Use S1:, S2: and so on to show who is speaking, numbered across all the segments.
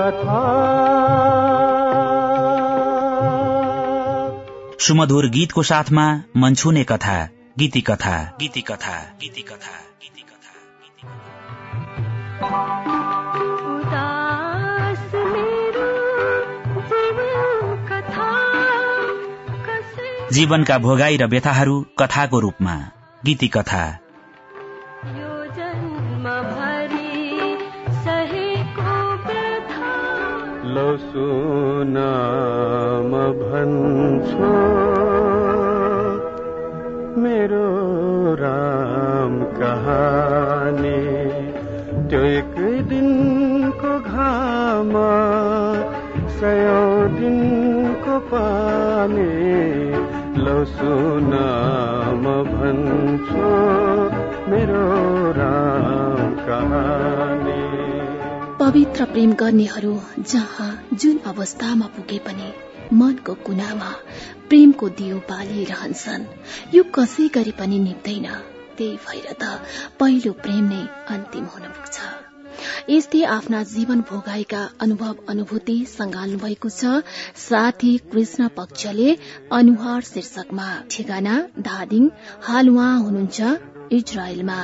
S1: कथा।
S2: सुमधुर गीतको साथमा मन छुने कथा, गीती कथा, गीती कथा, गीती कथा, गीती कथा, गीती कथा। जीवनका भोगाई र व्यथाहरू कथाको रूपमा, गीती कथा।
S1: लो सुना म भन्छु मेरो राम कहानी, त्यो एक दिनको घाम सयौं दिनको पानी। लो सुना म भन्छु मेरो राम कहानी।
S3: पवित्र प्रेम गर्नेहरू जहाँ जुन अवस्थामा पुगे पनि मनको कुनामा प्रेमको दियो बालिरहन्छन्। यो कसै गरी पनि निप्दैन, त्यही भएर त पहिलो प्रेम नै अन्तिम हुन पुग्छ। यस्तै आफ्ना जीवन भोगाइका अनुभव अनुभूति संगाल्नु भएको छ साथी कृष्ण पक्षले अनुहार शीर्षकमा। ठेगाना धादिङ, हाल उहाँ हुनुहुन्छ इजरायलमा।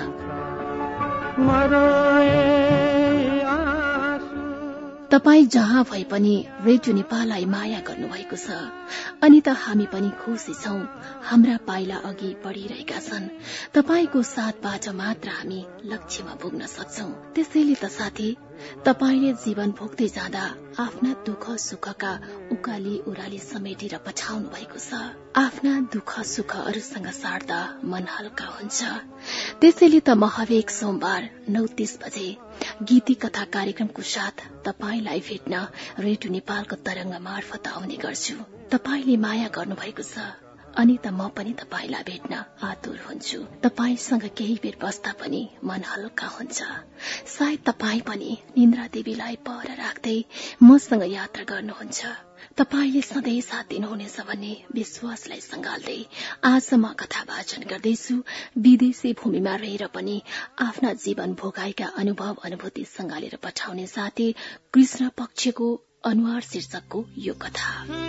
S3: तपाई जहाँ भए पनि रेडियो नेपाललाई माया गर्नुभएको छ, अनि त हामी पनि खुसी छौं। हाम्रा पाइला अघि बढ़िरहेका छन्। तपाईको साथबाट मात्र हामी लक्ष्यमा पुग्न सक्छौं। त्यसैले त साथी, तपाईले जीवन भोग्दै जाँदा आफ्ना दुःख सुखका उकाली उराली समेटेर पछाउनु भएको छ। आफ्ना दुःख सुखहरूसँग साट्दा मन हल्का हुन्छ। त्यसैले त म हरेक सोमबार 9:30 बजे गीती कथा कार्यक्रमको साथ तपाईलाई भेट्न रेडियो नेपालको तरंग मार्फत आउने गर्छु। तपाईले माया गर्नुभएको छ, अनि त म पनि तपाईलाई भेट्न आतुर हुन्छु। तपाईसँग केही बेर बस्दा पनि मन हल्का हुन्छ। सायद तपाई पनि निन्द्रा देवीलाई पर राख्दै मसँग यात्रा गर्नुहुन्छ। तपाईले सधैँ साथ दिनुहुनेछ भन्ने विश्वासलाई संगाल्दै आज म कथा वाचन गर्दैछु। विदेशी भूमिमा रहेर पनि आफ्ना जीवन भोगाइका अनुभव अनुभूति संगालेर पठाउने साथी कृष्ण पक्षको अनुहार शीर्षकको यो कथा।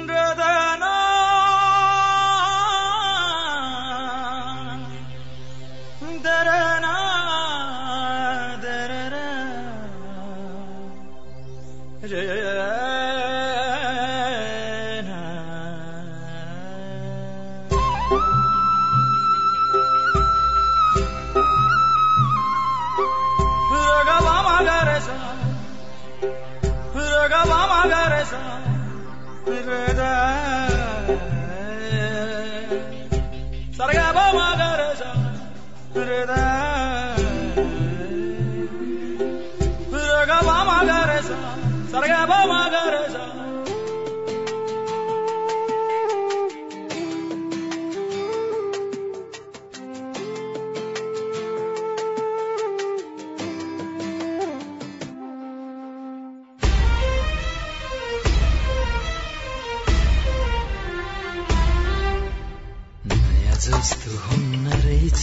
S4: जस्तो हुन्न रहेछ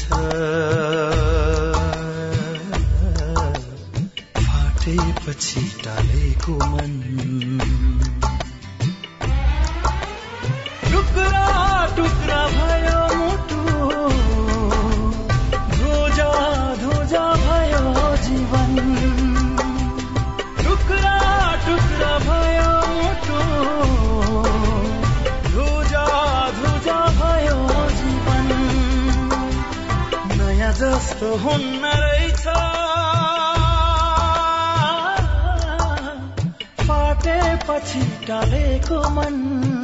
S4: फाटेपछि टालेको मन, टुक्रा टुक्रा भयो मुटु, धोजा धोजा भयो जीवन, टुक्रा टुक्रा भयो मुटु, धोजा धोजा भयो जीवन, नयाँ जस्तो हुन्न रहेछ फाटेपछि टालेको मन।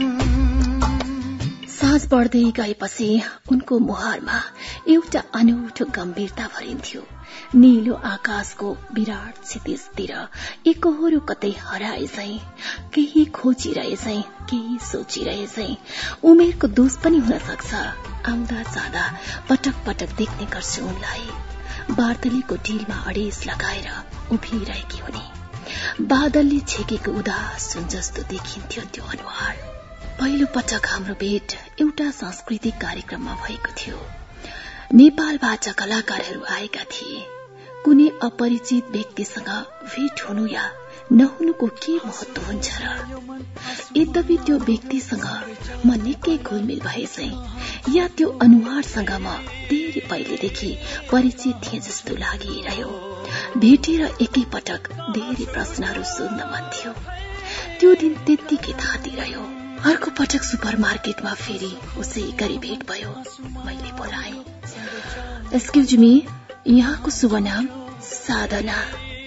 S3: साँझ बढ्दै गएपछि उनको मुहारमा एउटा अनौठो गम्भीरता भरिन्थ्यो। नीलो आकाशको विराट क्षितिजतिर एकहोरो कतै हराए चाहिँ, केही खोजिरहे चाहिँ, केही सोचिरहे चाहिँ। उमेरको दोष पनि हुन सक्छ। आउँदा जाँदा पटक पटक देख्ने गर्छु उनलाई। बार्दलीको ढिलमा अडेस लगाएर उभिरहेकी हुने, बादलले छेकेको उदास सुन जस्तो देखिन्थ्यो त्यो अनुहार। पहिलो पटक हाम्रो भेट एउटा सांस्कृतिक कार्यक्रममा भएको थियो। नेपालबाट कलाकारहरू आएका थिए। कुनै अपरिचित व्यक्तिसँग भेट हुनु या नहुनुको के महत्व हुन्छ र? यद्यपि त्यो व्यक्तिसँग म निकै घुलमिल भए चाहिँ या त्यो अनुहारसँग म धेरै पहिलेदेखि परिचित थिए जस्तो लागिरह्यो। भेटेर एकै पटक धेरै प्रश्नहरू सोध्न मन थियो। त्यो दिन त्यत्तिकै थातिरह्यो। अर्को पटक सुपरमार्केटमा फेरि उसै गरी भेट भयो। मैले बोलाए, एक्सक्युज मी, यहाँको शुभ नाम? साधना।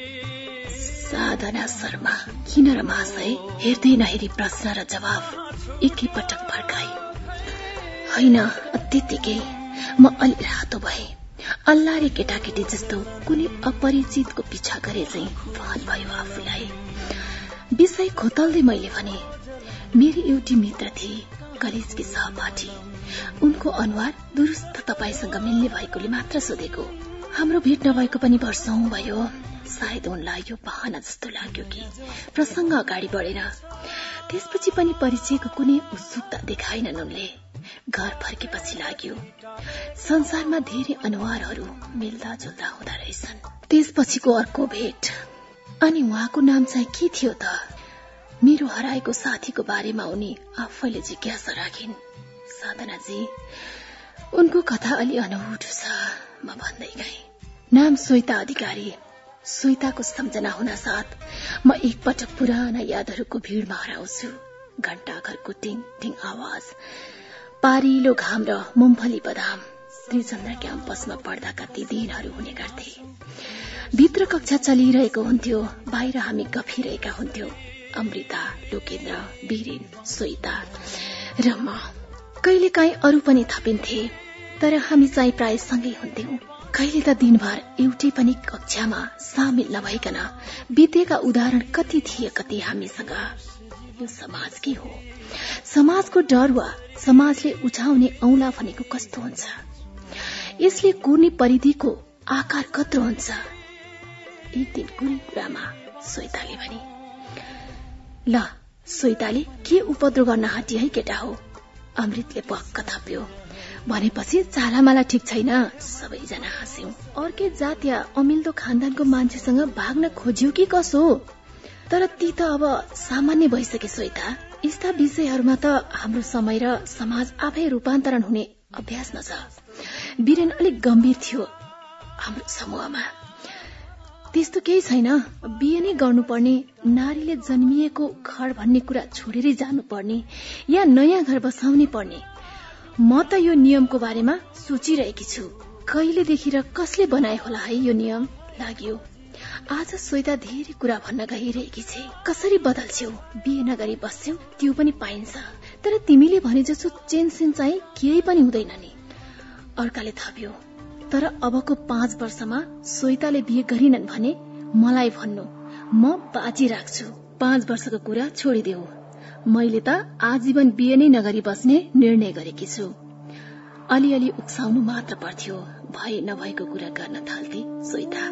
S3: साधना शर्मा। किन र महाशय? हेर्दै नहेरी प्रश्न र जवाफ एकै पटक फर्काए। होइन, त्यत्तिकै म अलि रातो भए। अल्लाहले केटाकेटी जस्तो कुनै अपरिचितको पिछा गरे चाहिँ भान भयो आफूलाई। विषय खोतल्दै मैले भने, मेरी एउटी मित्र थिए, कलेजकी सहपाठी। उनको अनुहार दुरुस्त तपाईसँग मिल्ने भएकोले मात्र सोधेको। हाम्रो भेट नभएको पनि वर्षौं भयो। सायद उनलाई यो बहाना जस्तो लाग्यो कि प्रसंग अगाडि बढेन। त्यसपछि पनि परिचयको कुनै उत्सुकता देखाएनन् उनले। घर फर्केपछि लाग्यो संसारमा धेरै अनुहारहरू मिल्दा जुल्दा हुँदा रहेछन्। त्यसपछिको अर्को भेट। अनि उहाँको नाम चाहिँ के थियो त? मेरो हराएको साथीको बारेमा उनी आफैले जिज्ञासा राखिन्। साधनाजी, उनको कथा अलि अनौठो छ, म भन्दै गएँ। नाम श्वेता अधिकारी। श्वेताको सम्झना हुन साथ म एकपटक पुराना यादहरूको भीड़मा हराउँछु। घण्टाघरको टिङ टिङ आवाज, पारिलो घाम र मुम्फली बदाम। त्रिचन्द्र क्याम्पसमा पढ्दाका ती दिनहरू हुने गर्थे। भित्र कक्षा चलिरहेको हुन्थ्यो, बाहिर हामी गफिरहेका हुन्थ्यौं। अमृता, लोकेन्द्र, वीरेन, श्वेता र म। कहिलेकाहीँ अरू पनि थपिन्थे, तर हामी चाहिँ प्राय सँगै हुन्थ्यौं। कहिले त दिनभर एउटै पनि कक्षामा सामेल नभइकन बितेका उदाहरण कति थिए कति हामीसँग। यो समाज के हो? समाजको डर वा समाजले उठाउने औंला भनेको कस्तो हुन्छ? यसले कुर्ने परिधिको आकार कत्रो हुन्छ? एक दिन कुनै कुरामा श्वेताले भने, ल श्वेताले के उपद्रो गर्न हाटी है केटा हो? अमृतले पक्क थप्यो। भनेपछि चालामाला ठिक छैन। सबैजना हाँस्यौं। अर्कै जात या अमिल्दो खानदानको मान्छेसँग भाग्न खोज्यो कि कसो? तर ती त अब सामान्य भइसके श्वेता। यस्ता विषयहरूमा त हाम्रो समय र समाज आफै रूपान्तरण हुने अभ्यासमा छ। वीरेन अलिक गम्भीर थियो। हाम्रो समूहमा त्यस्तो केही छैन। बिहे नै गर्नुपर्ने, नारीले जन्मिएको घर भन्ने कुरा छोडेरै जानुपर्ने या नयाँ घर बसाउनै पर्ने। म त यो नियमको बारेमा सोचिरहेकी छु। कहिलेदेखि र कसले बनाए होला है यो नियम? लाग्यो आज श्वेता धेरै कुरा भन्न गइरहेकी छे। कसरी बदल्छौ? बिहे नगरी बस्छौ त्यो पनि पाइन्छ, तर तिमीले भने जसो चेनसेन चाहिँ केही पनि हुँदैन नि। अर्काले थप्यो, तर अबको 5 वर्षमा श्वेताले बिहे गरिनन् भने मलाई भन्नु, म बाजी राख्छु। 5 वर्षको कुरा छोडिदेऊ। मैले त आजीवन बिहे नै नगरी बस्ने निर्णय गरेकी छु। अलिअलि उक्साउनु मात्र पर्थ्यो। भए नभएको कुरा गर्न थाल्थे श्वेता।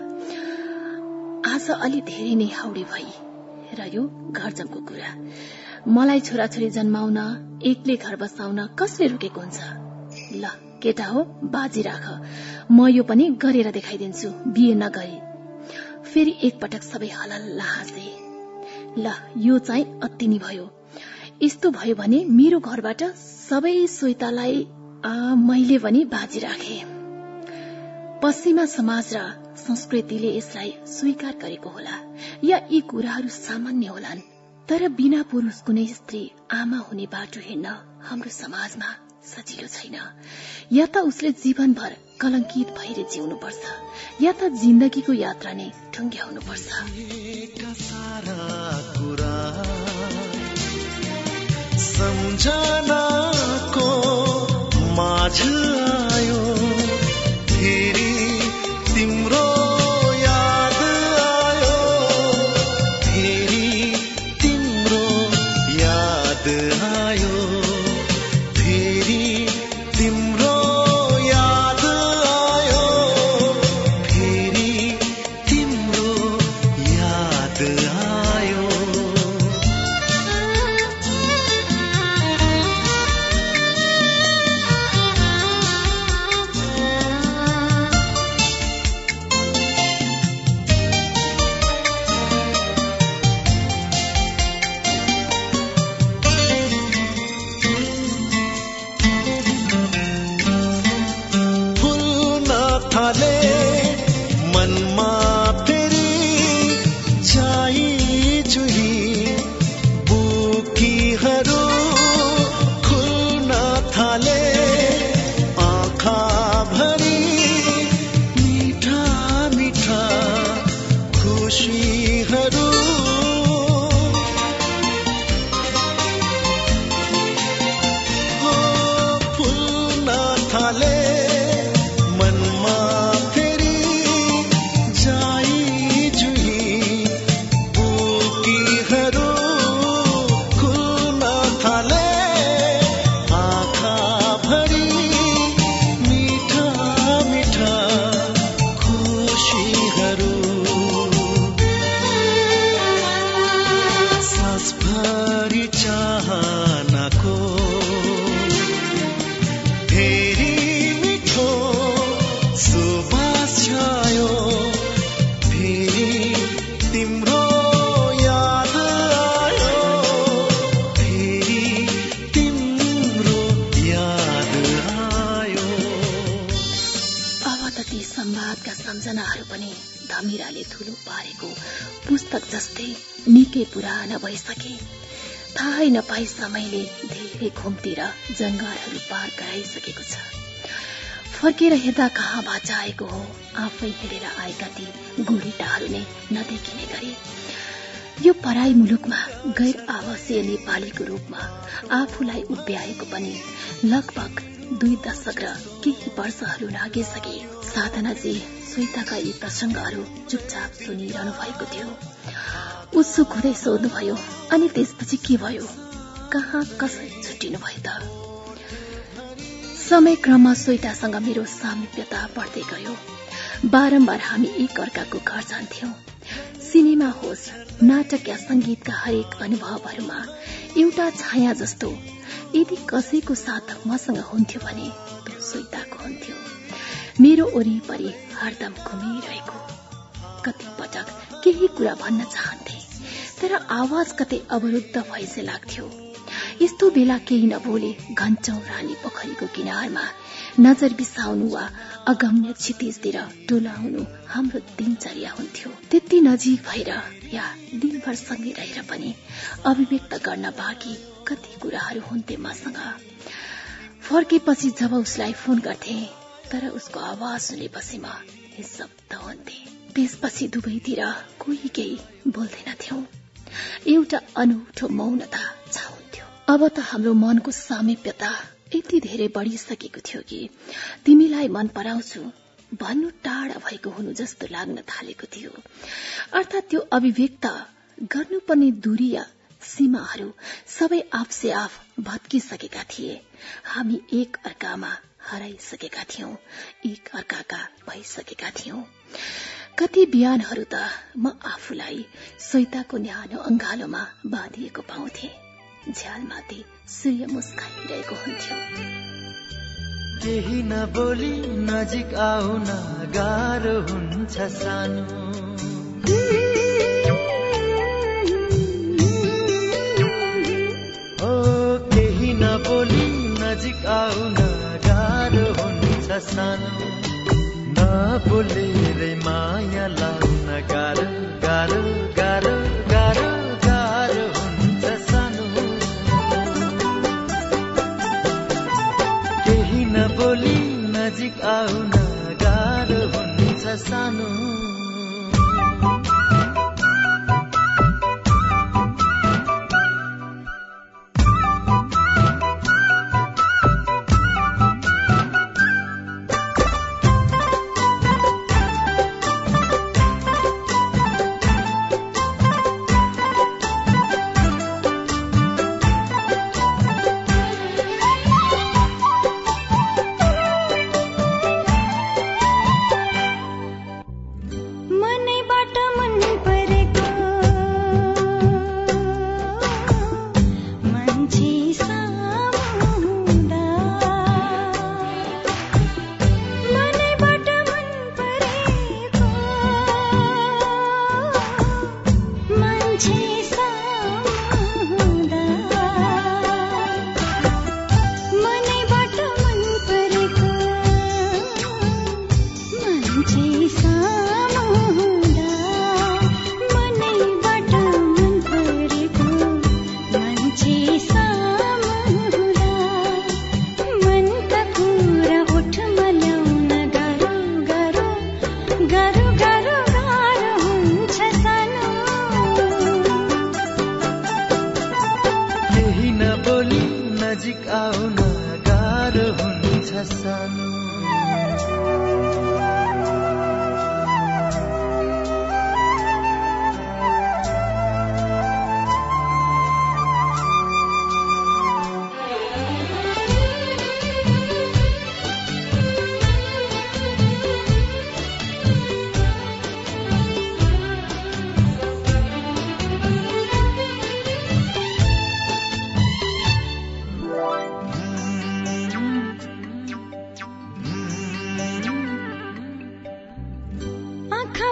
S3: आज अलि धेरै नै हाउडे भई र यो घरजमको कुरा। मलाई छोराछोरी जन्माउन, एक्लै घर बसाउन कसले रोकेको हुन्छ? ल केटा हो, बाजी राख। म यो पनि गरेर देखाइदिन्छु, बिहे नगरी। फेरि एकपटक सबै हलल्ला हाँसे। ल यो चाहिँ अति नै भयो। यस्तो भयो भने मेरो घरबाट सबै श्वेतालाई मैले पनि बाजी राखे। पश्चिमा समाज र संस्कृतिले यसलाई स्वीकार गरेको होला या यी कुराहरू सामान्य होलान्, तर बिना पुरुष कुनै स्त्री आमा हुने बाटो हिँड्न हाम्रो समाजमा सजिलो छैन। या त उसले जीवनभर कलंकित भएर जिउनुपर्छ, या त जिन्दगीको यात्रा नै ठुङ्ग्याउनुपर्छ।
S4: सम्झनाको माझ आयो, फेरि तिम्रो याद आयो, फेरि तिम्रो याद आयो, फेरि तिम्रो याद आयो, फेरि तिम्रो याद आयो। थाले मनमा फेरि जाइ जुही बुकीहरू खुल्न थाले आँखा भरि मिठा मिठा खुसीहरू फुल्न थाले मनमा फेरि जाइ जुही बुकीहरू खुल्न थाले आँखा भरि मिठा मिठा खुसीहरू सासभरि चाहनाको फेरि मिठो सुबास छायो फेरि तिम्रो याद आयो फेरि तिम्रो याद आयो
S3: अब त ती संवादका सम्झनाहरू पनि धमिराले धुलो पारेको पुस्तक जस्तै निकै पुराना भइसके। थाहै नपाई समयले धेरै घुमतिर जङ्गलहरू पार गराइसकेको छ। फर्केर हेर्दा कहाँ बाचाएको हो आफै हिँडेर आएका ती गोरेटाहरू नै नदेखिने गरी। यो पराई मुलुकमा गैर आवासीय नेपालीको रूपमा आफूलाई उभ्याएको पनि लगभग 2 दशक र केही वर्षहरू लागिसके। साधनाजी श्वेताका यी प्रसंगहरू चुपचाप सुनिरहनु भएको थियो। उत्सुक हुँदै सोध्नुभयो, अनि त्यसपछि के भयो? कहाँ कसरी छुट्टिनु भयो त? समय क्रममा श्वेतासँग मेरो सामिप्यता बढ्दै गयो। बारम्बार हामी एक अर्काको घर जान्थ्यौं। सिनेमा होस्, नाटक या संगीतका हरेक अनुभवहरूमा एउटा छाया जस्तो यदि कसैको साथ मसँग हुन्थ्यो भने त्यो श्वेताको हुन्थ्यो। मेरो वरिपरि हरदम घुमिरहेको। कति पटक केही कुरा भन्न चाहन्थे, तर आवाज कतै अवरुद्ध भएसे लाग्थ्यो। यस्तो बेला केही नबोले घन्चौं रानी पोखरीको किनारमा नजर बिसाउनु वा अगम्य क्षितिजतिर डोलाउनु हाम्रो दिनचर्या हुन्थ्यो। त्यति नजिक भएर या दिनभर सँगै रहेर पनि अभिव्यक्त गर्न बाँकी कति कुराहरू हुन्थे मसँग। फर्केपछि जब उसलाई फोन गर्थे, तर उसको आवाज सुनेपछि म निशब्द हुन्थे। त्यसपछि दुवैतिर कोही केही बोल्दैनथ्यौं। एउटा अनौठो मौनता छाउन्थ्यो। अब त हाम्रो मनको सामिप्यता यति धेरै बढिसकेको थियो कि तिमीलाई मन पराउँछु भन्नु टाढा भएको हुनु जस्तो लाग्न थालेको थियो। अर्थात् त्यो अभिव्यक्त गर्नुपर्ने दूरी या सीमाहरू सबै आफसे आफ भत्किसकेका थिए। हामी एक अर्कामा हराइसकेका थियौं, एक अर्काका भइसकेका थियौं। कति बिहानहरू त म आफूलाई श्वेताको न्यानो अंगालोमा बाँधिएको पाउँथे। झ्यालमाथि सूर्य मुस्काइरहेको हुन्थ्यो।
S5: केही नबोली नजिक आउन गाह्रो हुन्छ सानो। ओ केही नबोली नजिक आउन गाह्रो हुन्छ सानो। नबोलेरै माया लाउन गाह्रो गाह्रो गाह्रो गाह्रो गाह्रो हुन्छ सानो। केही नबोली नजिक आउन गाह्रो हुन्छ सानो।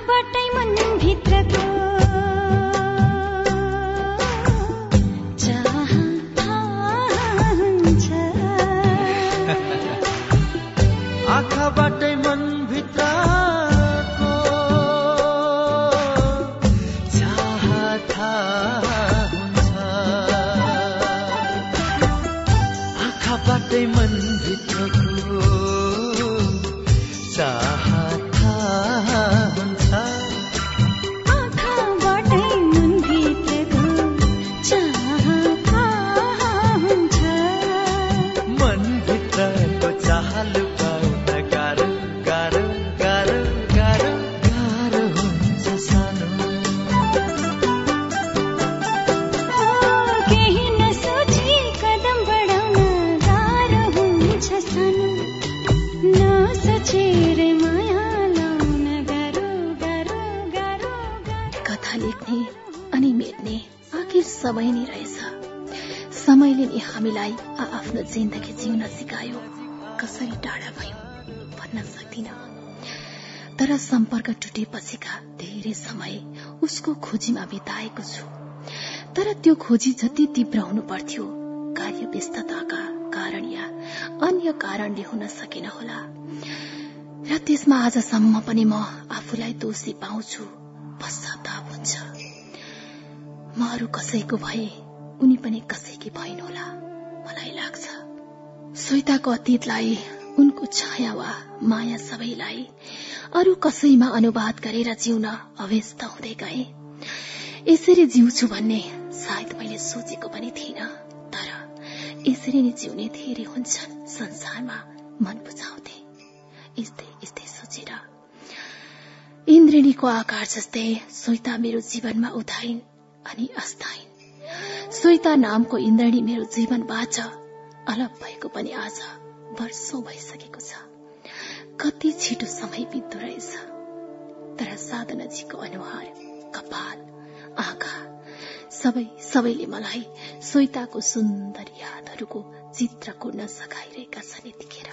S6: आँखाबाटै मनभित्रको
S5: आँखाबाटै मनभित्रको चाहत हुन्छ आँखाबाटै मनभित्रको चाहत हुन्छ
S6: आँखाबाटै मनभित्रको चाहत हुन्छ
S5: मनभित्रको चाहल
S3: समय नै रहेछ। समयले नि हामीलाई आफ्नो जिन्दगी जिउन सिकायो। कसरी टाढा भयौं भन्न सक्दिन, तर सम्पर्क टुटेपछिका धेरै समय उसको खोजीमा बिताएको छु। तर त्यो खोजी जति तीव्र हुनु पर्थ्यो कार्य व्यस्तताका कारण या अन्य कारणले हुन सकेन होला, र त्यसमा आजसम्म पनि म आफूलाई दोषी पाउँछु। पश्चाताप हुन्छ। म अरू कसैको भए उनी पनि कसैकी भइन् होला मलाई लाग्छ। श्वेताको अतीतलाई, उनको छाया वा माया सबैलाई अरू कसैमा अनुवाद गरेर जिउन अभ्यस्त हुँदै गए। यसरी जिउँछु भन्ने सायद मैले सोचेको पनि थिइन, तर यसरी नै जिउने धेरै हुन्छन् संसारमा, मन बुझाउँथे यस्तै यस्तै सोचेर। इन्द्रेणीको आकार जस्तै श्वेता मेरो जीवनमा उदाइन् अनि अस्ताइन्। श्वेता नामको इन्द्रेणी मेरो जीवनबाट अलग भएको पनि आज वर्षौं भइसकेको छ। कति छिटो समय बित्दो रहेछ। तर साधनाजीको अनुहार, कपाल, आँखा सबैले मलाई श्वेताको सुन्दर यादहरूको चित्र कोर्न सघाइरहेका छन् यतिखेर।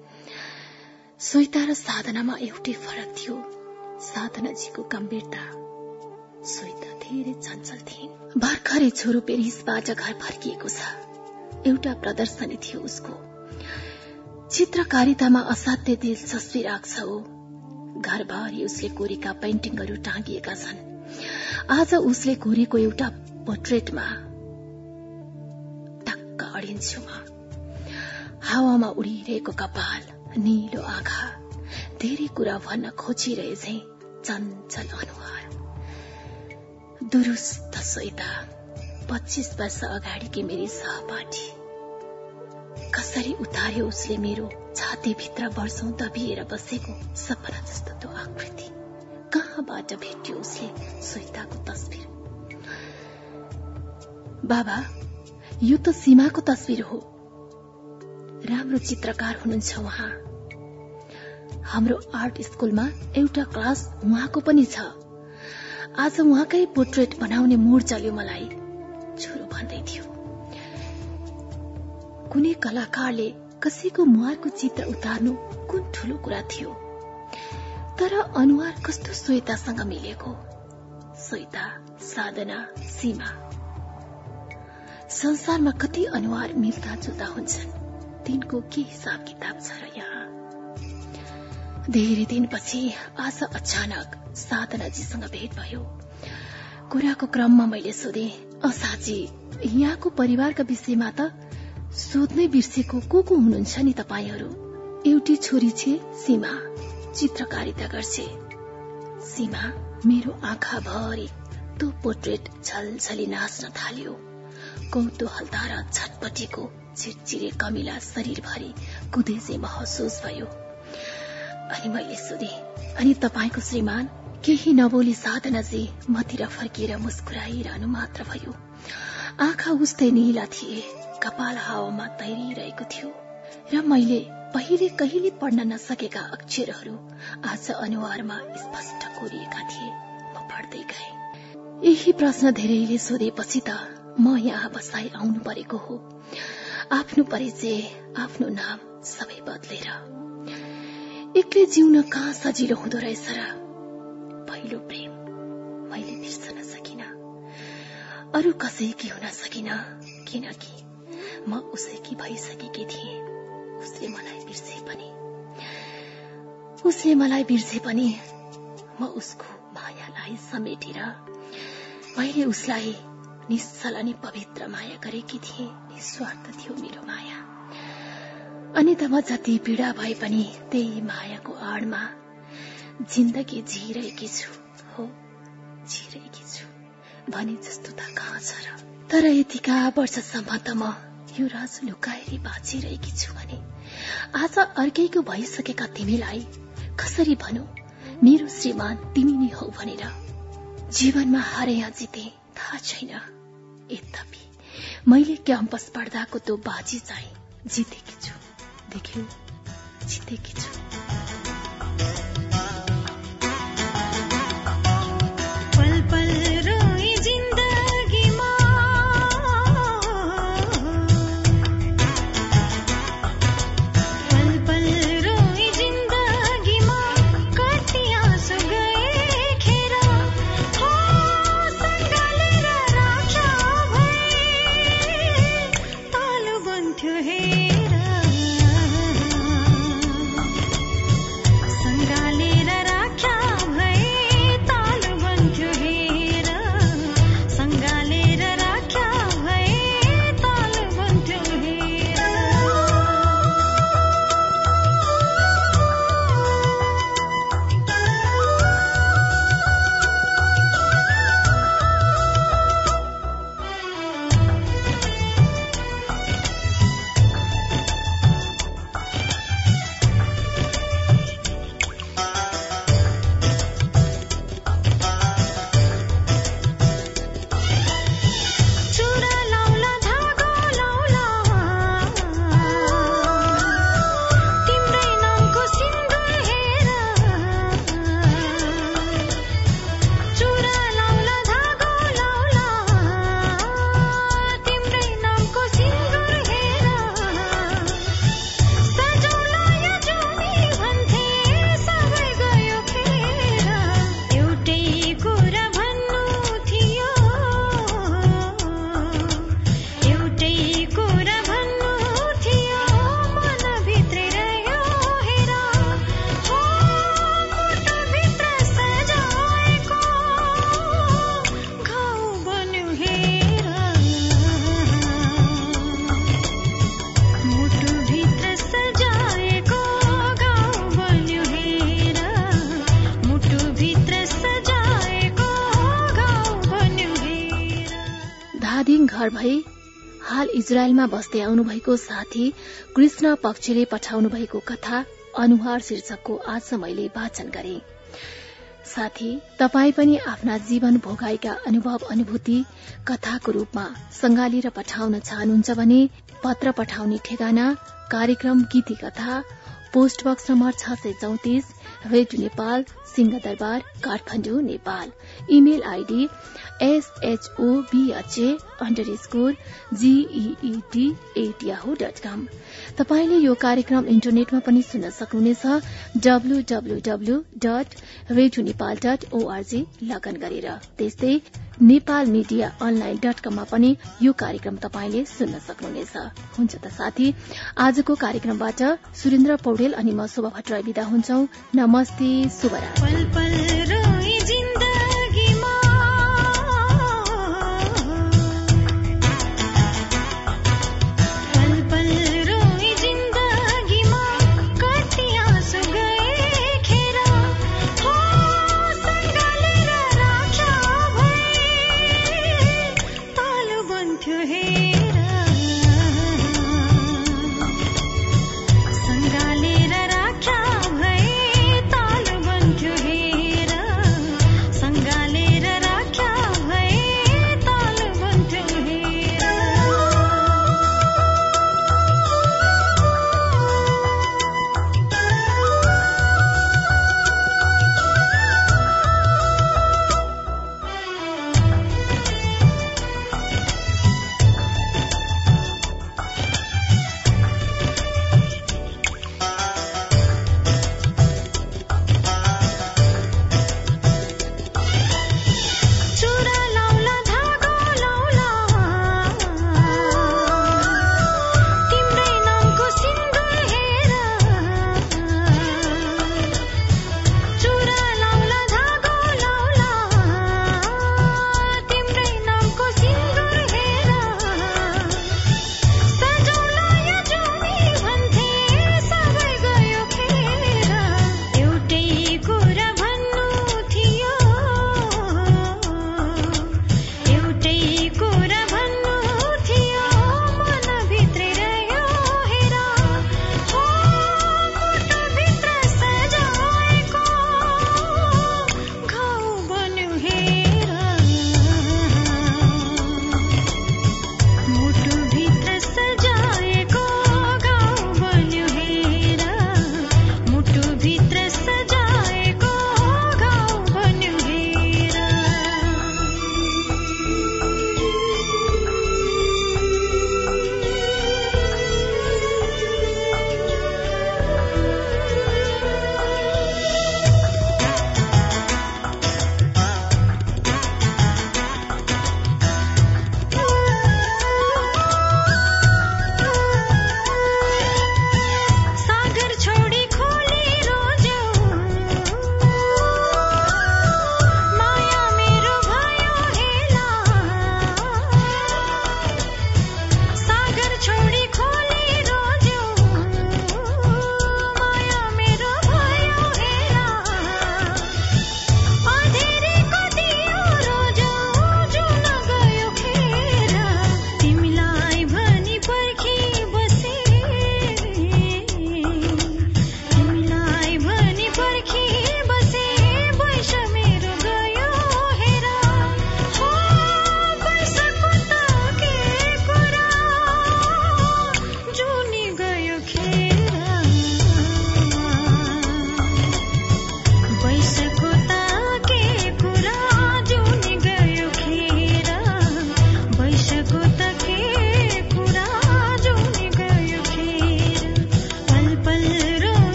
S3: श्वेता र साधनामा एउटै फरक थियो, साधनाजीको गम्भीरता। श्वेता धेरै चञ्चल थिइन्। भर्खरै छोरो पेरिसबाट घर फर्किएको छ। एउटा प्रदर्शनी थियो उसको। चित्रकारितामा असाध्य दिलचस्पी राख्छ ऊ। घरभरि उसले कोरेका पेन्टिङहरू टाँगिएका छन्। आज उसले कोरेको एउटा पोर्ट्रेटमा टक्क अडिन्छु म। हावामा उडिरहेको कपाल, नीलो आँखा, धेरै कुरा भन्न खोजिरहेछे चञ्चल अनुहार। दुरुस्त श्वेता, 25 वर्ष अगाडिकी मेरी सहपाठी। कसरी उतार्यो उसले मेरो छातीभित्र वर्षौं दबिएर बसेको सपना जस्तो त्यो आकृति। कहाँबाट भेट्यो उसले श्वेताको तस्बिर? बाबा, यो त सीमाको तस्बिर हो। राम्रो चित्रकार हुनुहुन्छ उहाँ। हाम्रो आर्ट स्कूलमा एउटा क्लास उहाँको पनि छ। आज उहाँकै पोर्ट्रेट बनाउने मूड चल्यो मलाई, छोरो भन्दै थियो। कुनै कलाकारले कसैको मुहारको चित्र उतार्नु कुन ठूलो कुरा थियो, तर अनुहार कस्तो श्वेतासँग मिलेको। श्वेता, साधना, सीमा, संसारमा कति अनुहार मिल्दा जुल्दा हुन्छन्। तिनको के हिसाब किताब छ र यहाँ? धेरै दिनपछि आज अचानक साधनाजीसँग भेट भयो। कुराको क्रममा मैले सोधे, साँची यहाँको परिवारका विषयमा त सोध्नै बिर्सेको को हुनुहुन्छ नि तपाईहरू? एउटी छोरी छे सीमा, चित्रकारिता गर्छे। सीमा मेरो आँखा भरि त्यो पोर्ट्रेट झलझली नाच्न थाल्यो। कौतूहलता र छटपटीको चिरचिरे कमिला शरीरभरि कुदेजे महसुस भयो। अनि मैले सोधे, अनि तपाईको श्रीमान? केही नबोली साधनाजी मतिर फर्किएर मुस्कुराइरहनु मात्र भयो। आँखा उस्तै नीला थिए, कपाल हावामा तैरिरहेको थियो र मैले पहिले कहिले पढ्न नसकेका अक्षरहरू आज अनुहारमा स्पष्ट कोरिएका थिए। म पढ्दै गए। यही प्रश्न धेरैले सोधेपछि त म यहाँ बसाई आउनु परेको हो। आफ्नो परिचय, आफ्नो नाम सबै बदलेर। एक्लै जिउन कहाँ सजिलो हुँदो रहेछ र? पहिलो प्रेम मैले बिर्सन सकिन, अरू कसैकी हुन सकिन, किनकि म उसैकी भइसकेकी थिएँ। उसले मलाई बिर्से पनि म उसको मायालाई समेटेर मैले उसलाई निश्चल अनि पवित्र माया गरेकी थिएँ। निस्वार्थ थियो मेरो माया। अनि त म जति पीडा भए पनि त्यही मायाको आडमा जिन्दगी जिरहेकी छु। हो, जिरहेकी छु भने जस्तो त कहाँ छ र। तर यतिका वर्षसम्म त म यो राज लुकाएरै बाँचिरहेकी छु भने आज अर्कैको भइसकेका तिमीलाई कसरी भनौ मेरो श्रीमान तिमी नै हौ भनेर। जीवनमा हारे या जिते थाहा छैन, यद्यपि मैले क्याम्पस पढ्दाको त्यो बाजी चाहिँ जितेकी छु। देख्यौ, जितेकी छु।
S6: पल पल रोई जिन्दगीमा, पल पल रोई जिन्दगीमा, कति आँसु गए खेर। हो सँगालेर राख्या भए तालु बन्थ्यो हेर। सँगालेर राख्या भए तालु बन्थ्यो हेर। सँगालेर राख्या भए तालु बन्थ्यो हेर। चुरा लाउला धागो लाउला, तिम्रै नामको सिन्दुर हेर। चुरा लाउला धागो लाउला, तिम्रै नामको सिन्दुर हेर। सजौला यो जुनी भन्थे सबै गयो फेर। एउटै कुरा भन्नु थियो, एउटै कुरा भन्नु थियो, मनभित्रै रह्यो हेर। हो मुटुभित्र सजाएको घाउ बन्यो हेर। मुटुभित्र सजाएको घाउ बन्यो हेर। मुटुभित्र सजाएको घाउ बन्यो हेर।
S3: धादिङ घर भई हाल इजरायलमा बस्दै आउनुभएको साथी कृष्ण पक्षले पठाउनु भएको कथा अनुहार शीर्षकको आज मैले वाचन गरे। साथी, तपाई पनि आफ्ना जीवन भोगाएका अनुभव अनुभूति कथाको रूपमा सँगालेर पठाउन चाहनुहुन्छ भने पत्र पठाउने ठेगाना कार्यक्रम गीति कथा, post box number 634, radio Nepal, Singhadurbar, Kathmandu, Nepal. Email ID SHOB_GEED@yahoo.com। तपाईले यो कार्यक्रम इन्टरनेटमा पनि सुन्न सक्नुहुनेछ www.radionepal.org लगन गरेर। त्यस्तै नेपालमिडियाअनलाइन.com मा पनि यो कार्यक्रम तपाईले सुन्न सक्नुहुनेछ। हुन्छ त साथी, आजको कार्यक्रमबाट सुरेन्द्र पौडेल अनि म शोभा भट्टराई बिदा हुन्छौं। नमस्ते, शुभरात्री।
S6: पल पल रोई जिन्दगी